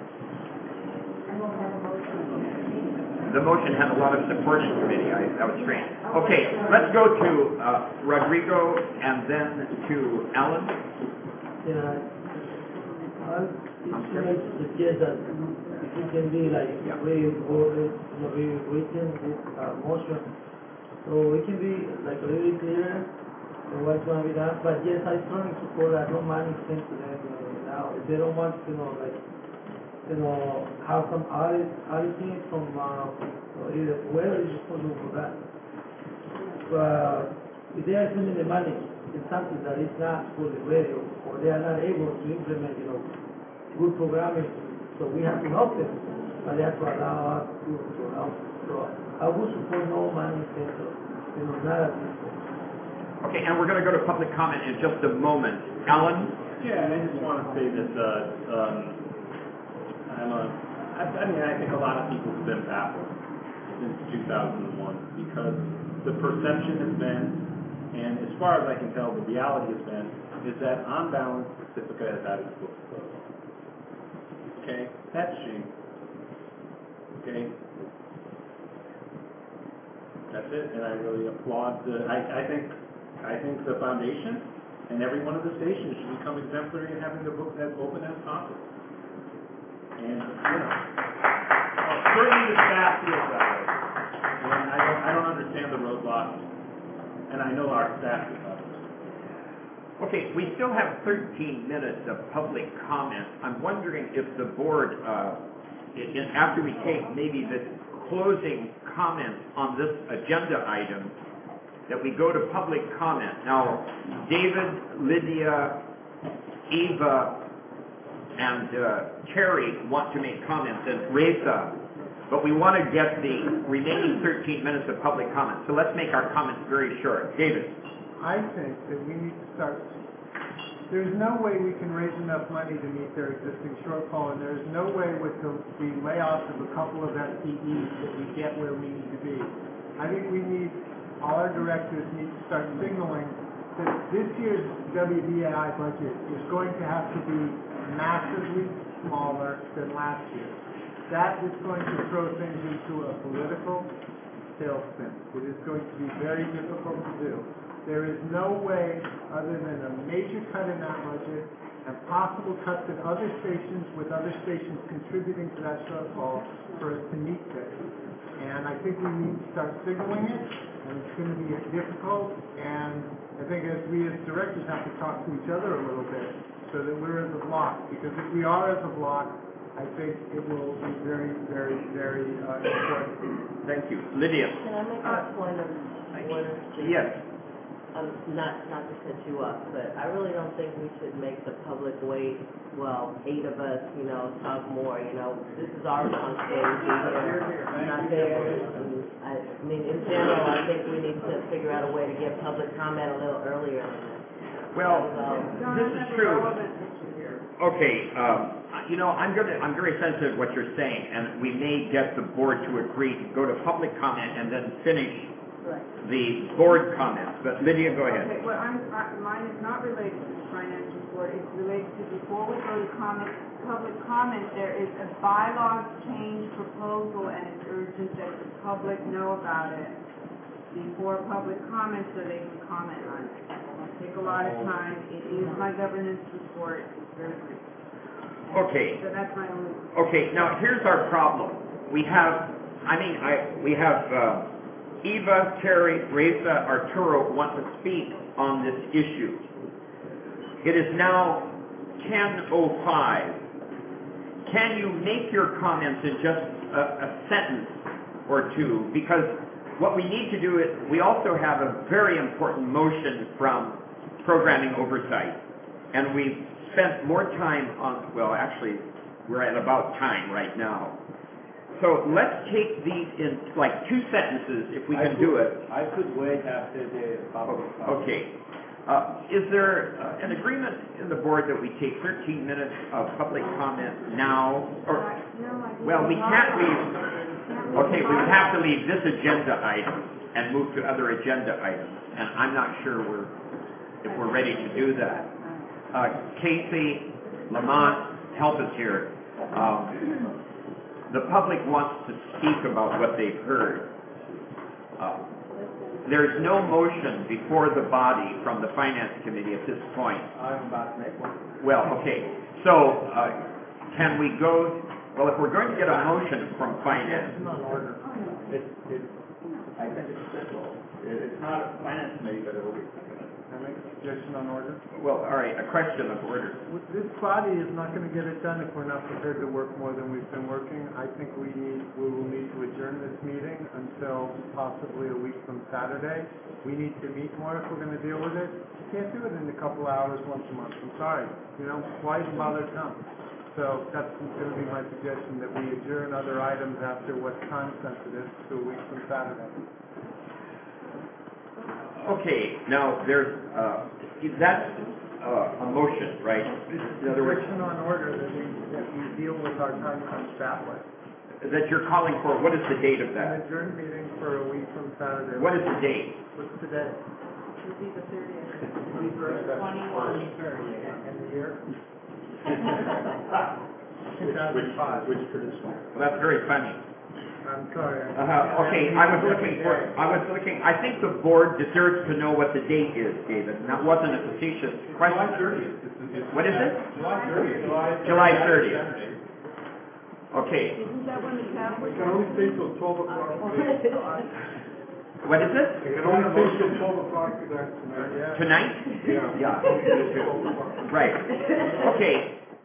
The motion had a lot of support in committee. I, that was strange. Okay, let's go to uh, Rodrigo and then to Alan. Yeah, I would like to suggest that it can be like very worded, you know, very written, this uh, motion. So it can be like a little clearer on what's going to be done. But yes, I strongly support, I don't mind extending to them uh, now. If they don't want, you know, like, you know, have some audit, auditing from uh, either whoever is responsible for that. But if they are spending the money in something that is not fully ready, or they are not able to implement, you know, good programming, so we have to help them, but they have to allow us to, to help. So I would support no money spent, you know, not at this point. Okay, and we're going to go to public comment in just a moment. Alan? Yeah, and I just want to say that, uh, um, I'm a, I, I mean, I think a lot of people have been baffled since two thousand one because the perception has been, and as far as I can tell, the reality has been, is that on balance, Pacifica has had its books closed. Okay? That's shame. Okay? That's it, and I really applaud the, I, I think, I think the foundation and every one of the stations should become exemplary in having their books as open as possible. And, you know, uh, certainly the staff feels that way. And I don't, I don't understand the roadblock, and I know our staff does not. Okay, we still have thirteen minutes of public comment. I'm wondering if the board, uh, in, in, after we take maybe the closing comments on this agenda item, that we go to public comment. Now, David, Lydia, Eva, and uh, Terry want to make comments, and Reza, but we want to get the remaining thirteen minutes of public comment. So let's make our comments very short. David. I think that we need to start, there's no way we can raise enough money to meet their existing shortfall, and there's no way with the, the layoffs of a couple of F T Es that we get where we need to be. I think we need all our directors need to start signaling that this year's W D A I budget is going to have to be massively smaller than last year. That is going to throw things into a political tailspin. It is going to be very difficult to do. There is no way, other than a major cut in that budget and possible cuts in other stations, with other stations contributing to that shortfall, for us to meet this. And I think we need to start signaling it, and it's going to be difficult, and I think as we as directors have to talk to each other a little bit so that we're as a block, because if we are as a block, I think it will be very, very, very uh, important. Thank you. Lydia? Can I make a point of order? Yes. Um, not, not to set you up, but I really don't think we should make the public wait, well, eight of us, you know, talk more, you know. This is our responsibility here, not theirs. And I, I mean, in general, I think we need to figure out a way to get public comment a little earlier than this. Well, So, this is true. Okay, um, you know, I'm gonna, I'm very sensitive to what you're saying, and we may get the board to agree to go to public comment and then finish the board comments. But Lydia, go ahead. Okay, well, I'm, I- mine is not related to the finance report, it's related to, before we go to comment, public comment, there is a bylaw change proposal, and it's urgent that the public know about it before public comment, so they can comment on it. It'll take a lot of time, it is my governance report, it's very brief. Okay. So that's my only. Okay, now here's our problem. We have, I mean, I, we have, uh, Eva, Terry, Reza, Arturo want to speak on this issue. It is now ten oh five. Can you make your comments in just a, a sentence or two? Because what we need to do is, we also have a very important motion from programming oversight. And we've spent more time on, well, actually, we're at about time right now. So let's take these in like two sentences, if we can do it. I could wait after the public comment. Okay. Uh, is there uh, an agreement in the board that we take thirteen minutes of public comment now? Or, well, we can't leave, okay, we would have to leave this agenda item and move to other agenda items. And I'm not sure we're, if we're ready to do that. Uh, Casey, Lamont, help us here. Um, The public wants to speak about what they've heard. Uh, there's no motion before the body from the Finance Committee at this point. I'm about to make one. Well, okay. So, uh, can we go, well, if we're going to get a motion from Finance. It's not order. It's, it's, I think it's simple. It- It's not a finance committee, but it'll be. Can I make a suggestion on order? Well, all right, a question of order. This body is not going to get it done if we're not prepared to work more than we've been working. I think we need, we will need to adjourn this meeting until possibly a week from Saturday. We need to meet more if we're going to deal with it. You can't do it in a couple hours once a month. I'm sorry. You know, why even bother come? So that's going to be my suggestion, that we adjourn other items after what's time sensitive to a week from Saturday. Okay, now there's, uh, that's uh, a motion, right? In other words, Suggestion on order that we, that we deal with our time crunch that way. that you're calling for, what is the date of An that? adjourned meeting for a week from Saturday. What is the date? What's today? It'll be the thirtieth. Twenty-one. In the year? two thousand five. Which tradition? Well, that's very funny. I'm sorry. Uh-huh, okay, I was looking for, I was looking, I think the board deserves to know what the date is, David, and that wasn't a facetious question. July thirtieth. What is it? July thirtieth. July thirtieth. Okay, Isn't that when the Catholic? It can only stay till twelve o'clock. what is it? It can only stay till twelve o'clock tonight. Tonight? Yeah. Yeah. Right. Okay,